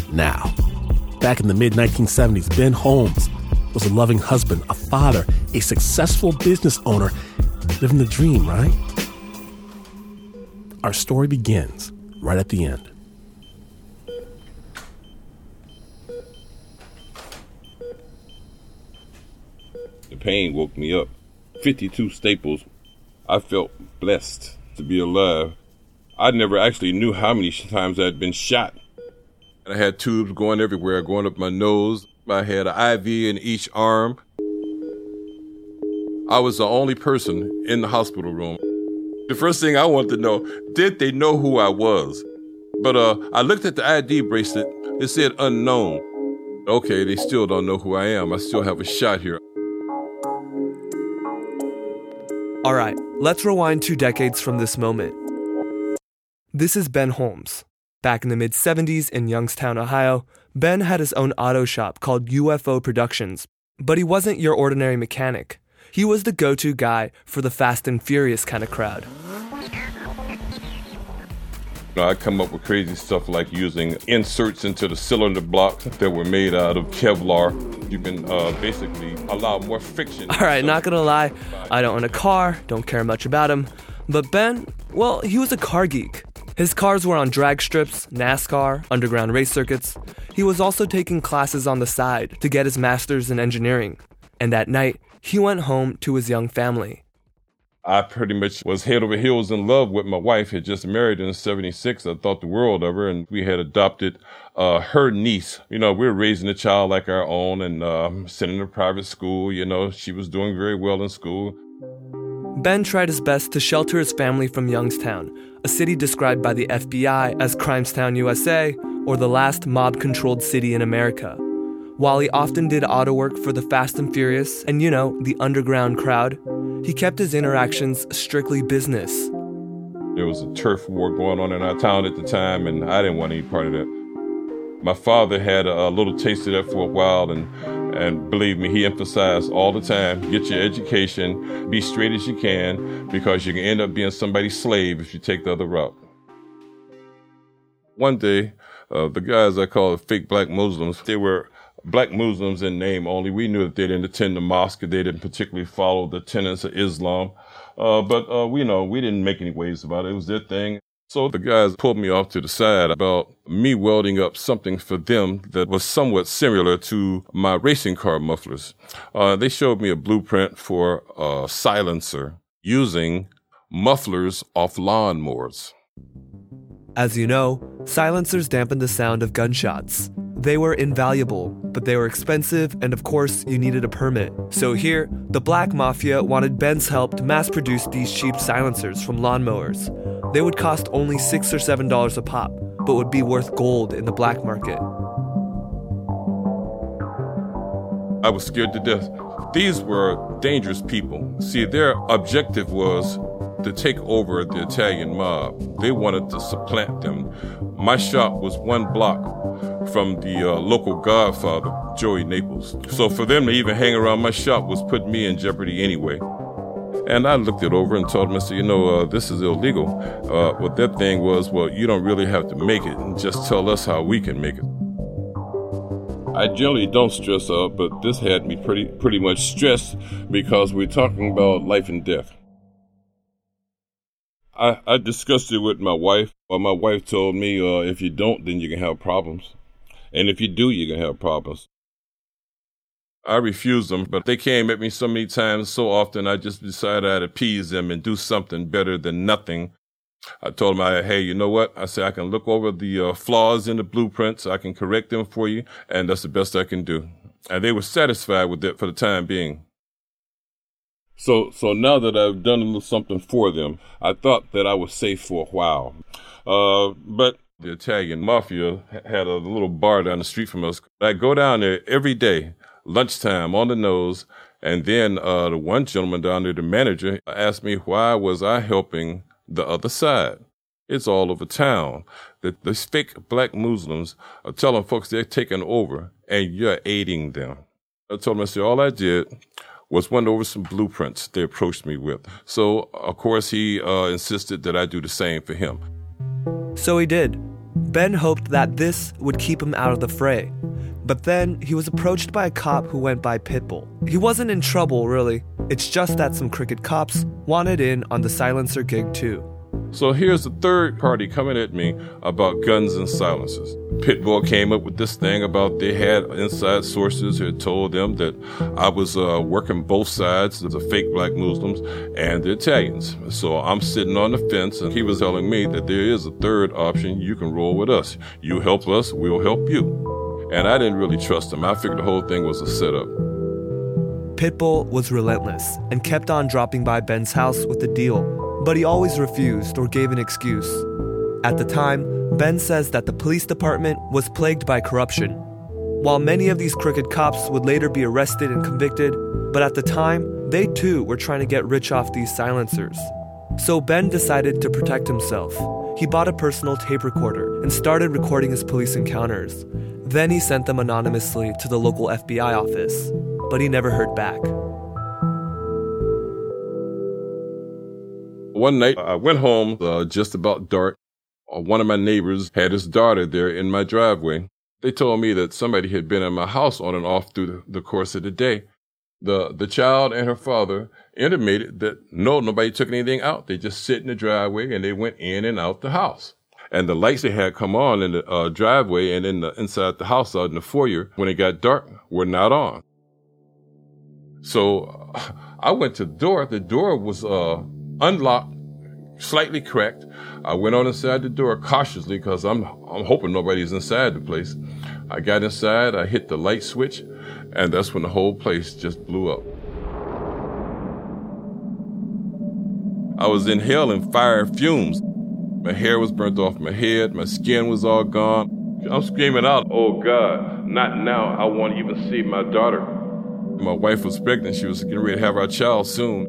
now. Back in the mid-1970s, Ben Holmes was a loving husband, a father, a successful business owner, living the dream, right? Our story begins right at the end. The pain woke me up. 52 staples. I felt blessed to be alive. I never actually knew how many times I'd been shot. I had tubes going everywhere, going up my nose. I had an IV in each arm. I was the only person in the hospital room. The first thing I wanted to know, did they know who I was? But I looked at the ID bracelet. It said unknown. Okay, they still don't know who I am. I still have a shot here. All right, let's rewind 2 decades from this moment. This is Ben Holmes. Back in the mid-70s in Youngstown, Ohio, Ben had his own auto shop called UFO Productions, but he wasn't your ordinary mechanic. He was the go-to guy for the Fast and Furious kind of crowd. I come up with crazy stuff like using inserts into the cylinder blocks that were made out of Kevlar. You can basically allow more friction. All right, not gonna lie, I don't own a car, don't care much about him. But Ben, well, he was a car geek. His cars were on drag strips, NASCAR, underground race circuits. He was also taking classes on the side to get his master's in engineering. And that night, he went home to his young family. I pretty much was head over heels in love with my wife. Had just married in '76. I thought the world of her, and we had adopted her niece. We were raising a child like our own and sending her to private school. She was doing very well in school. Ben tried his best to shelter his family from Youngstown, a city described by the FBI as Crimestown, USA, or the last mob-controlled city in America. While he often did auto work for the Fast and Furious and, the underground crowd, he kept his interactions strictly business. There was a turf war going on in our town at the time, and I didn't want any part of that. My father had a little taste of that for a while, and believe me, he emphasized all the time, get your education, be straight as you can, because you can end up being somebody's slave if you take the other route. One day, the guys I call fake black Muslims, they were black Muslims in name only. We knew that they didn't attend the mosque. They didn't particularly follow the tenets of Islam. But we didn't make any waves about it. It was their thing. So the guys pulled me off to the side about me welding up something for them that was somewhat similar to my racing car mufflers. They showed me a blueprint for a silencer using mufflers off lawnmowers. As you know, silencers dampen the sound of gunshots. They were invaluable, but they were expensive, and of course, you needed a permit. So here, the Black Mafia wanted Ben's help to mass-produce these cheap silencers from lawnmowers. They would cost only $6 or $7 a pop, but would be worth gold in the black market. I was scared to death. These were dangerous people. See, their objective was to take over the Italian mob. They wanted to supplant them. My shop was 1 block from the local godfather, Joey Naples. So for them to even hang around my shop was putting me in jeopardy anyway. And I looked it over and told them, I said, this is illegal. What their thing was, you don't really have to make it, and just tell us how we can make it. I generally don't stress out, but this had me pretty much stressed because we're talking about life and death. I discussed it with my wife. My wife told me, if you don't, then you can have problems. And if you do, you can have problems. I refused them, but they came at me so many times, so often, I just decided I'd appease them and do something better than nothing. I told them, hey, you know what? I said, I can look over the flaws in the blueprints. I can correct them for you, and that's the best I can do. And they were satisfied with it for the time being. So now that I've done a little something for them, I thought that I was safe for a while. But the Italian mafia had a little bar down the street from us. I go down there every day, lunchtime, on the nose, and then the one gentleman down there, the manager, asked me why was I helping the other side. It's all over town that the fake black Muslims are telling folks they're taking over, and you're aiding them. I told him, I said, all I did was went over some blueprints they approached me with. So, of course, he insisted that I do the same for him. So he did. Ben hoped that this would keep him out of the fray. But then he was approached by a cop who went by Pitbull. He wasn't in trouble, really. It's just that some crooked cops wanted in on the silencer gig too. So here's the third party coming at me about guns and silencers. Pitbull came up with this thing about they had inside sources who had told them that I was working both sides, the fake black Muslims and the Italians. So I'm sitting on the fence, and he was telling me that there is a third option. You can roll with us. You help us, we'll help you. And I didn't really trust him. I figured the whole thing was a setup. Pitbull was relentless and kept on dropping by Ben's house with a deal, but he always refused or gave an excuse. At the time, Ben says that the police department was plagued by corruption. While many of these crooked cops would later be arrested and convicted, but at the time, they too were trying to get rich off these silencers. So Ben decided to protect himself. He bought a personal tape recorder and started recording his police encounters. Then he sent them anonymously to the local FBI office, but he never heard back. One night, I went home just about dark. One of my neighbors had his daughter there in my driveway. They told me that somebody had been in my house on and off through the course of the day. The child and her father intimated that nobody took anything out. They just sit in the driveway and they went in and out the house. And the lights they had come on in the driveway and inside the house out in the foyer when it got dark were not on. So I went to the door. The door was unlocked, slightly cracked. I went on inside the door cautiously because I'm hoping nobody's inside the place. I got inside, I hit the light switch, and that's when the whole place just blew up. I was inhaling fire fumes. My hair was burnt off my head, my skin was all gone. I'm screaming out, "Oh God, not now, I won't even see my daughter." My wife was pregnant, she was getting ready to have our child soon.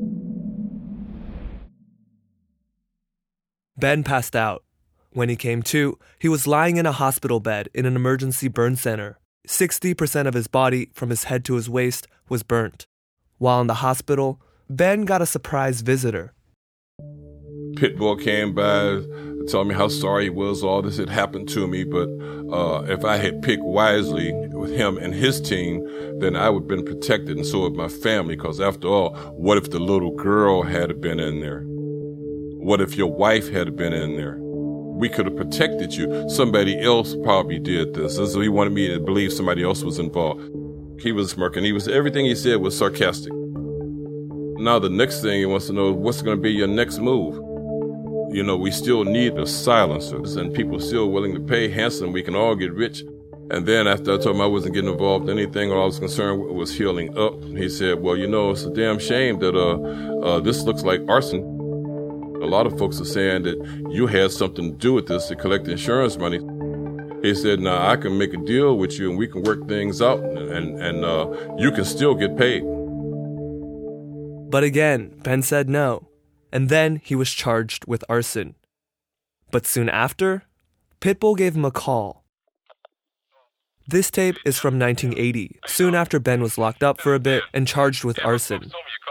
Ben passed out. When he came to, he was lying in a hospital bed in an emergency burn center. 60% of his body, from his head to his waist, was burnt. While in the hospital, Ben got a surprise visitor. Pitbull came by, told me how sorry he was, all this had happened to me, but if I had picked wisely with him and his team, then I would have been protected, and so would my family, because after all, what if the little girl had been in there? What if your wife had been in there? We could have protected you. Somebody else probably did this. And so he wanted me to believe somebody else was involved. He was smirking. Everything he said was sarcastic. Now the next thing he wants to know is what's going to be your next move. You know, we still need the silencers, and people still willing to pay handsome. We can all get rich. And then after I told him I wasn't getting involved in anything, all I was concerned with was healing up. He said, well, you know, it's a damn shame that this looks like arson. A lot of folks are saying that you had something to do with this to collect insurance money. He said, now I can make a deal with you and we can work things out and you can still get paid. But again, Ben said no. And then he was charged with arson. But soon after, Pitbull gave him a call. This tape is from 1980, soon after Ben was locked up for a bit and charged with arson.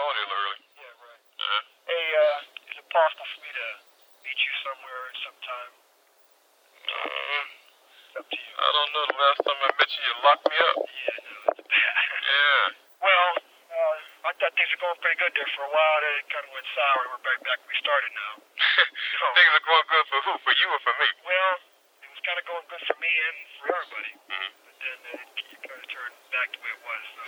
I don't know. The last time I met you, you locked me up. Yeah, no, it's bad. Yeah. Well, I thought things were going pretty good there for a while. Then it kind of went sour. We're back where we started now. Things are going good for who? For you or for me? Well, it was kind of going good for me and for everybody. Mm-hmm. But then it kind of turned back to the way it was. So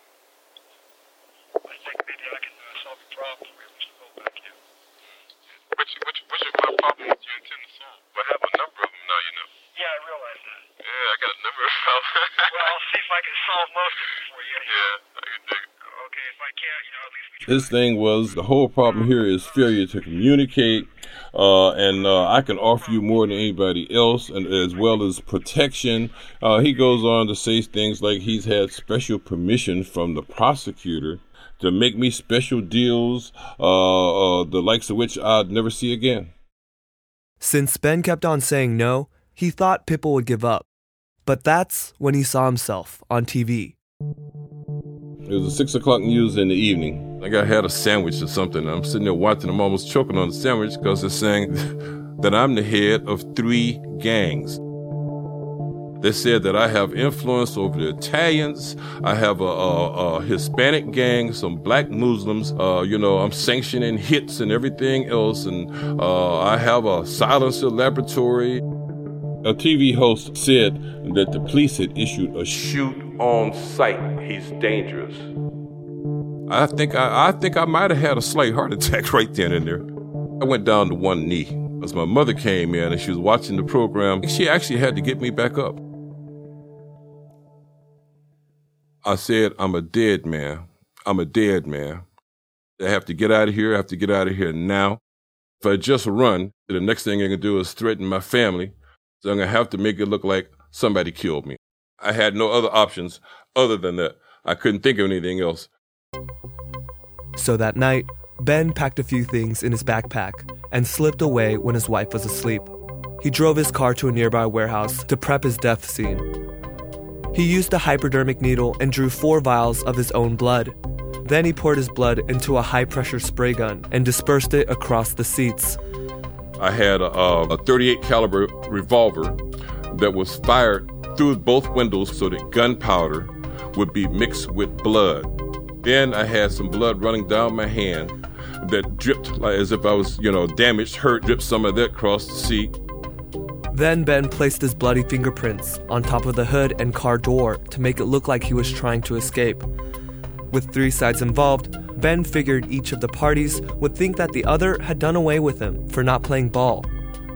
I think maybe I can solve the problem. We're able to go back here. Which problem do you intend to solve? I have a number of them now, you know. Yeah, I realize that. Yeah, I got a number of problems. Well, I'll see if I can solve most of them for you. Yeah, I can dig it. Okay, if I can't, at least we try. His thing was, the whole problem here is failure to communicate, and I can offer you more than anybody else, and as well as protection. He goes on to say things like he's had special permission from the prosecutor to make me special deals, the likes of which I'd never see again. Since Ben kept on saying no, he thought Pitbull would give up. But that's when he saw himself on TV. It was the 6 o'clock news in the evening. I had a sandwich or something. I'm sitting there watching. I'm almost choking on the sandwich because they're saying that I'm the head of 3 gangs. They said that I have influence over the Italians. I have a Hispanic gang, some black Muslims. I'm sanctioning hits and everything else. And I have a silencer laboratory. A TV host said that the police had issued a shoot on sight. He's dangerous. I think I might have had a slight heart attack right then and there. I went down to one knee as my mother came in and she was watching the program. She actually had to get me back up. I said, I'm a dead man. I'm a dead man. I have to get out of here. I have to get out of here now. If I just run, the next thing I can do is threaten my family. So I'm going to have to make it look like somebody killed me. I had no other options other than that. I couldn't think of anything else. So that night, Ben packed a few things in his backpack and slipped away when his wife was asleep. He drove his car to a nearby warehouse to prep his death scene. He used a hypodermic needle and drew 4 vials of his own blood. Then he poured his blood into a high-pressure spray gun and dispersed it across the seats. I had a 38 caliber revolver that was fired through both windows so that gunpowder would be mixed with blood. Then I had some blood running down my hand that dripped like as if I was, damaged, hurt, dripped some of that across the seat. Then Ben placed his bloody fingerprints on top of the hood and car door to make it look like he was trying to escape. With 3 sides involved, Ben figured each of the parties would think that the other had done away with him for not playing ball.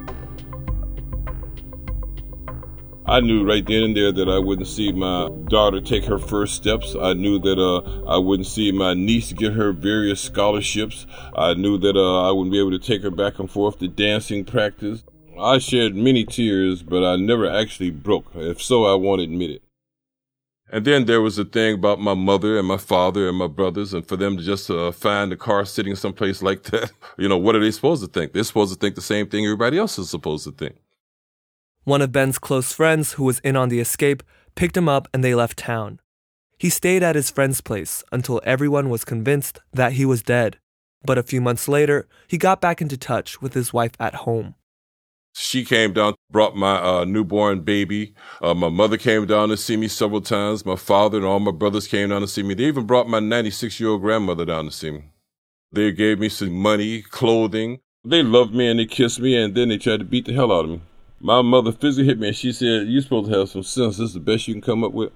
I knew right then and there that I wouldn't see my daughter take her first steps. I knew that I wouldn't see my niece get her various scholarships. I knew that I wouldn't be able to take her back and forth to dancing practice. I shed many tears, but I never actually broke. If so, I won't admit it. And then there was the thing about my mother and my father and my brothers, and for them to just find the car sitting someplace like that, what are they supposed to think? They're supposed to think the same thing everybody else is supposed to think. One of Ben's close friends who was in on the escape picked him up and they left town. He stayed at his friend's place until everyone was convinced that he was dead. But a few months later, he got back into touch with his wife at home. She came down, brought my newborn baby. My mother came down to see me several times. My father and all my brothers came down to see me. They even brought my 96-year-old grandmother down to see me. They gave me some money, clothing. They loved me and they kissed me, and then they tried to beat the hell out of me. My mother physically hit me and she said, "You're supposed to have some sense. This is the best you can come up with."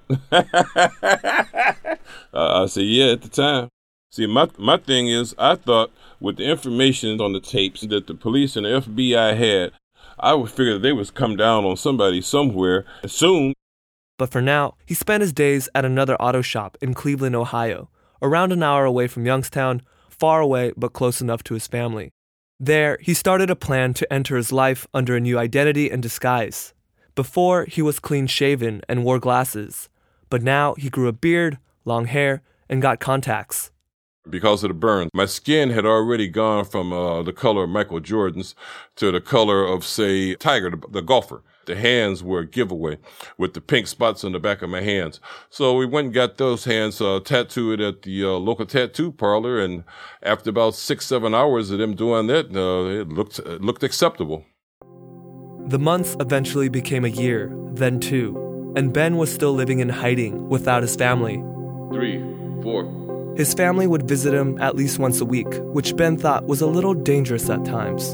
I said, yeah, at the time. See, my thing is, I thought with the information on the tapes that the police and the FBI had, I would figure they would come down on somebody somewhere soon. But for now, he spent his days at another auto shop in Cleveland, Ohio, around an hour away from Youngstown, far away but close enough to his family. There, he started a plan to enter his life under a new identity and disguise. Before, he was clean-shaven and wore glasses, but now he grew a beard, long hair, and got contacts. Because of the burns, my skin had already gone from the color of Michael Jordan's to the color of, say, Tiger, the golfer. The hands were a giveaway with the pink spots on the back of my hands. So we went and got those hands tattooed at the local tattoo parlor, and after about 6-7 hours of them doing that, it looked acceptable. The months eventually became a year, then 2, and Ben was still living in hiding without his family. 3, 4. His family would visit him at least once a week, which Ben thought was a little dangerous at times.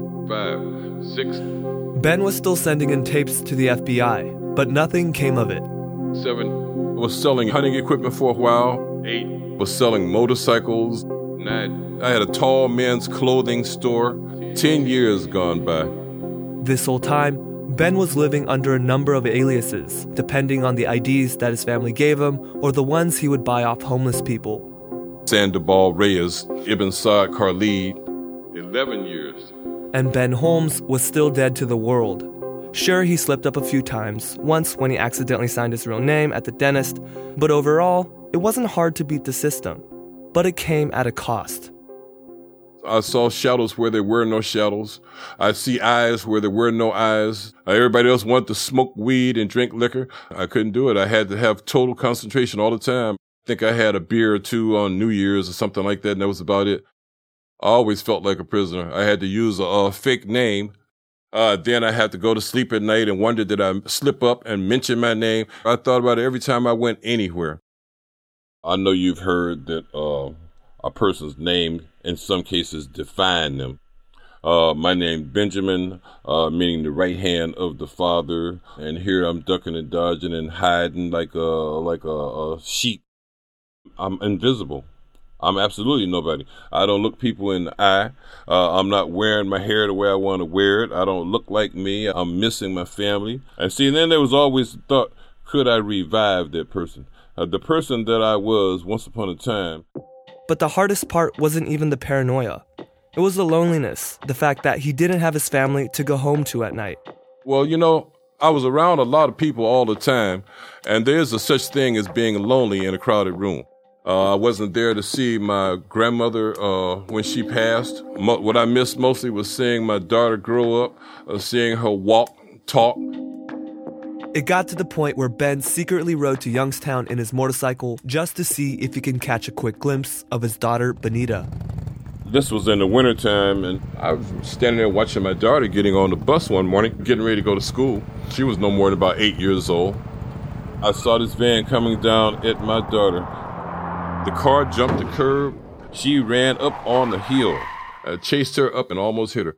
5, 6. Ben was still sending in tapes to the FBI, but nothing came of it. 7. Was selling hunting equipment for a while. 8. Was selling motorcycles. 9. I had a tall men's clothing store. 10 years gone by. This whole time, Ben was living under a number of aliases, depending on the IDs that his family gave him or the ones he would buy off homeless people. Sandoval Reyes, Ibn Saad Khalid, 11 years. And Ben Holmes was still dead to the world. Sure, he slipped up a few times, once when he accidentally signed his real name at the dentist, but overall, it wasn't hard to beat the system. But it came at a cost. I saw shadows where there were no shadows. I see eyes where there were no eyes. Everybody else wanted to smoke weed and drink liquor. I couldn't do it. I had to have total concentration all the time. I think I had a beer or two on New Year's or something like that, and that was about it. I always felt like a prisoner. I had to use a fake name Then I had to go to sleep at night and wonder, did I slip up and mention my name? I thought about it every time I went anywhere. I know you've heard that a person's name, in some cases, define them. My name Benjamin, meaning the right hand of the Father, and here I'm ducking and dodging and hiding like a sheep. I'm invisible. I'm absolutely nobody. I don't look people in the eye. I'm not wearing my hair the way I want to wear it. I don't look like me. I'm missing my family. And see, then there was always the thought, could I revive that person? The person that I was once upon a time. But the hardest part wasn't even the paranoia. It was the loneliness, the fact that he didn't have his family to go home to at night. Well, you know, I was around a lot of people all the time, and there's a such thing as being lonely in a crowded room. I wasn't there to see my grandmother when she passed. What I missed mostly was seeing my daughter grow up, seeing her walk, talk. It got to the point where Ben secretly rode to Youngstown in his motorcycle just to see if he can catch a quick glimpse of his daughter, Benita. This was in the wintertime, and I was standing there watching my daughter getting on the bus one morning, getting ready to go to school. She was no more than about 8 years old. I saw this van coming down at my daughter. The car jumped the curb. She ran up on the hill. I chased her up and almost hit her.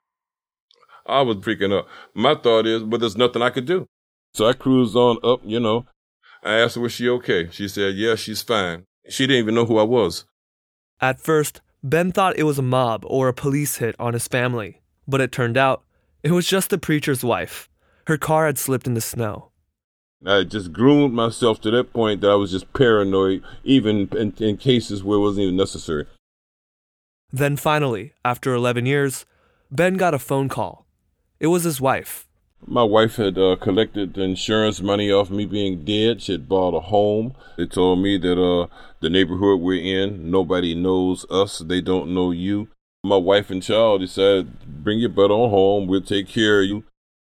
I was freaking up. My thought is, but there's nothing I could do. So I cruised on up, you know. I asked her, was she okay? She said, yeah, she's fine. She didn't even know who I was. At first, Ben thought it was a mob or a police hit on his family. But it turned out, it was just the preacher's wife. Her car had slipped in the snow. I just groomed myself to that point that I was just paranoid, even in cases where it wasn't even necessary. Then finally, after 11 years, Ben got a phone call. It was his wife. My wife had collected the insurance money off me being dead. She had bought a home. They told me that the neighborhood we're in, nobody knows us. They don't know you. My wife and child decided, bring your butt on home. We'll take care of you.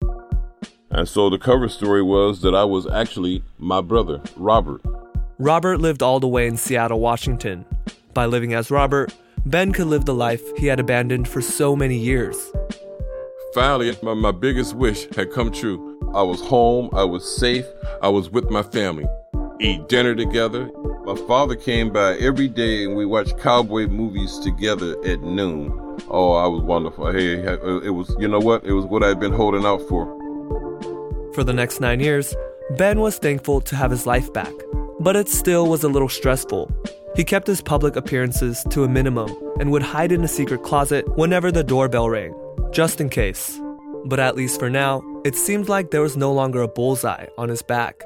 And so the cover story was that I was actually my brother, Robert. Robert lived all the way in Seattle, Washington. By living as Robert, Ben could live the life he had abandoned for so many years. Finally, my biggest wish had come true. I was home, I was safe, I was with my family. Eat dinner together. My father came by every day and we watched cowboy movies together at noon. Oh, I was wonderful. Hey, it was, you know what? It was what I'd been holding out for. For the next 9 years, Ben was thankful to have his life back, but it still was a little stressful. He kept his public appearances to a minimum and would hide in a secret closet whenever the doorbell rang, just in case. But at least for now, it seemed like there was no longer a bullseye on his back.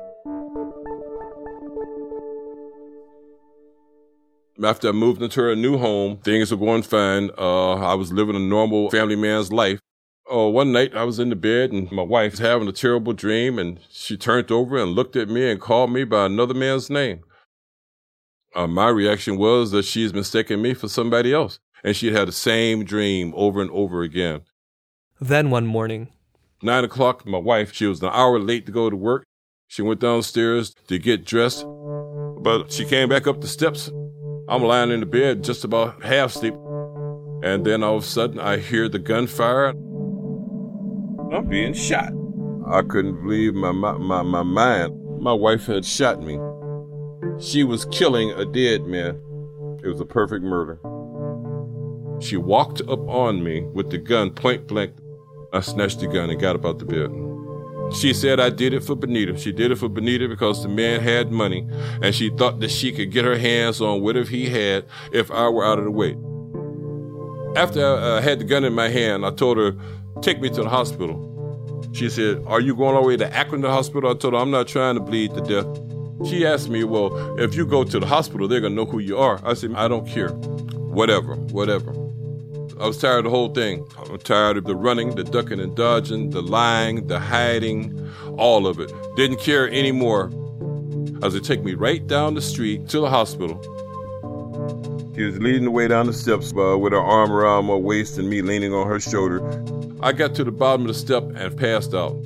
After I moved into a new home, things were going fine. I was living a normal family man's life. One night I was in the bed and my wife was having a terrible dream and she turned over and looked at me and called me by another man's name. My reaction was that she's mistaken me for somebody else and she'd had the same dream over and over again. Then one morning, 9 o'clock, my wife, she was an hour late to go to work. She went downstairs to get dressed, but she came back up the steps. I'm lying in the bed just about half asleep. And then all of a sudden I hear the gunfire. I'm being shot. I couldn't believe my mind. My wife had shot me. She was killing a dead man. It was a perfect murder. She walked up on me with the gun point blank. I snatched the gun and got up out the bed. She said I did it for Benita. She did it for Benita because the man had money and she thought that she could get her hands on whatever he had if I were out of the way. After I had the gun in my hand, I told her, take me to the hospital. She said, are you going all the way to Akron to the hospital? I told her, I'm not trying to bleed to death. She asked me, well, if you go to the hospital, they're going to know who you are. I said, I don't care. Whatever. I was tired of the whole thing. I'm tired of the running, the ducking and dodging, the lying, the hiding, all of it. Didn't care anymore. I said, take me right down the street to the hospital. She was leading the way down the steps with her arm around my waist and me leaning on her shoulder. I got to the bottom of the step and passed out.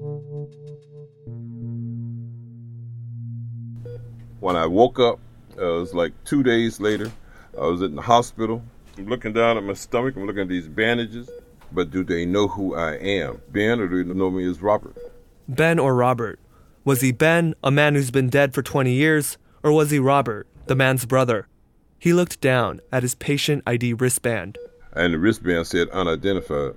When I woke up, it was like 2 days later. I was in the hospital. I'm looking down at my stomach. I'm looking at these bandages. but do they know who I am, Ben, or do they know me as Robert? Ben or Robert? Was he Ben, a man who's been dead for 20 years, or was he Robert, the man's brother? He looked down at his patient ID wristband. And the wristband said unidentified.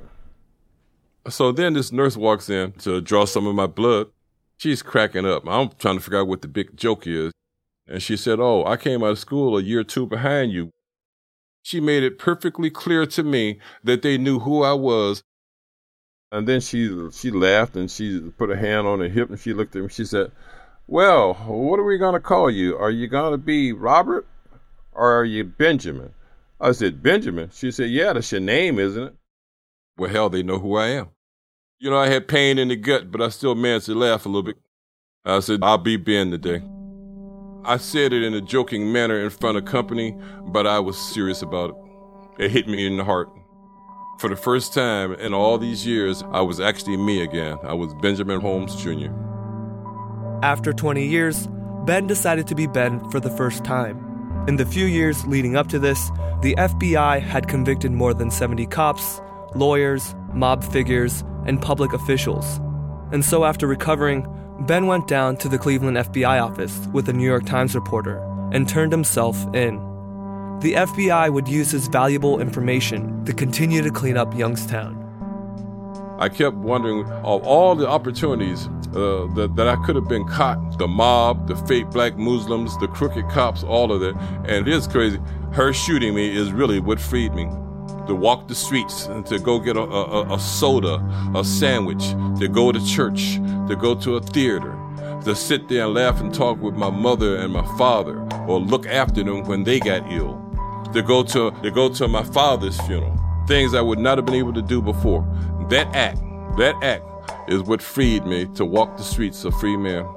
So then this nurse walks in to draw some of my blood. She's cracking up. I'm trying to figure out what the big joke is. And she said, "Oh, I came out of school a year or two behind you." She made it perfectly clear to me that they knew who I was. And then she laughed and she put a hand on her hip and she looked at me. She said, "Well, what are we going to call you? Are you going to be Robert or are you Benjamin?" I said, "Benjamin?" She said, "Yeah, that's your name, isn't it?" Well, hell, they know who I am. You know, I had pain in the gut, but I still managed to laugh a little bit. I said, "I'll be Ben today." I said it in a joking manner in front of company, but I was serious about it. It hit me in the heart. For the first time in all these years, I was actually me again. I was Benjamin Holmes Jr. After 20 years, Ben decided to be Ben for the first time. In the few years leading up to this, the FBI had convicted more than 70 cops, lawyers, mob figures, and public officials. And so after recovering, Ben went down to the Cleveland FBI office with a New York Times reporter and turned himself in. The FBI would use his valuable information to continue to clean up Youngstown. I kept wondering of all the opportunities that I could have been caught, the mob, the fake black Muslims, the crooked cops, all of that. And it is crazy. Her shooting me is really what freed me. To walk the streets and to go get a soda, a sandwich, to go to church, to go to a theater, to sit there and laugh and talk with my mother and my father, or look after them when they got ill, to go to my father's funeral, things I would not have been able to do before. That act is what freed me to walk the streets a free man.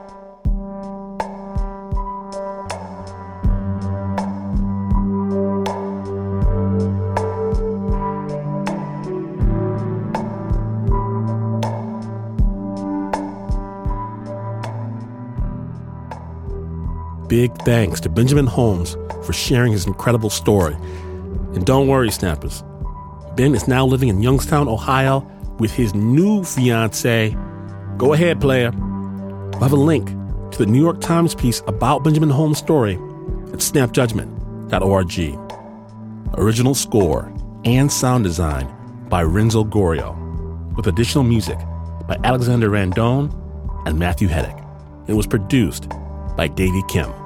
Big thanks to Benjamin Holmes for sharing his incredible story. And don't worry, Snappers. Ben is now living in Youngstown, Ohio with his new fiancée. Go ahead, player. We'll have a link to the New York Times piece about Benjamin Holmes' story at snapjudgment.org. Original score and sound design by Renzo Gorio, with additional music by Alexander Randone and Matthew Heddick. It was produced by Davey Kim.